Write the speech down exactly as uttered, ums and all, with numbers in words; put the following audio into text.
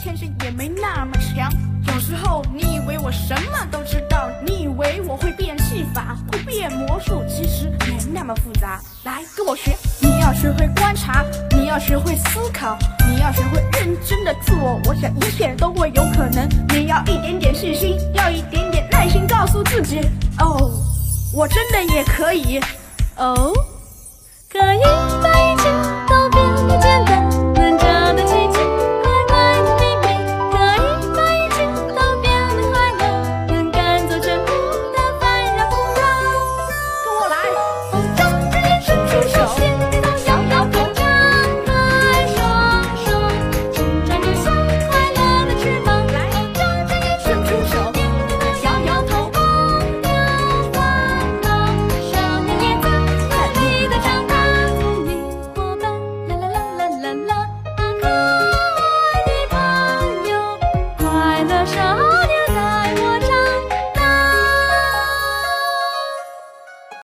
天性也没那么强。有时候你以为我什么都知道，你以为我会变戏法，会变魔术，其实没那么复杂。来跟我学，你要学会观察，你要学会思考，你要学会认真的做，我想一切都会有可能。你要一点点信心，要一点点耐心，告诉自己，哦，我真的也可以，哦，可以。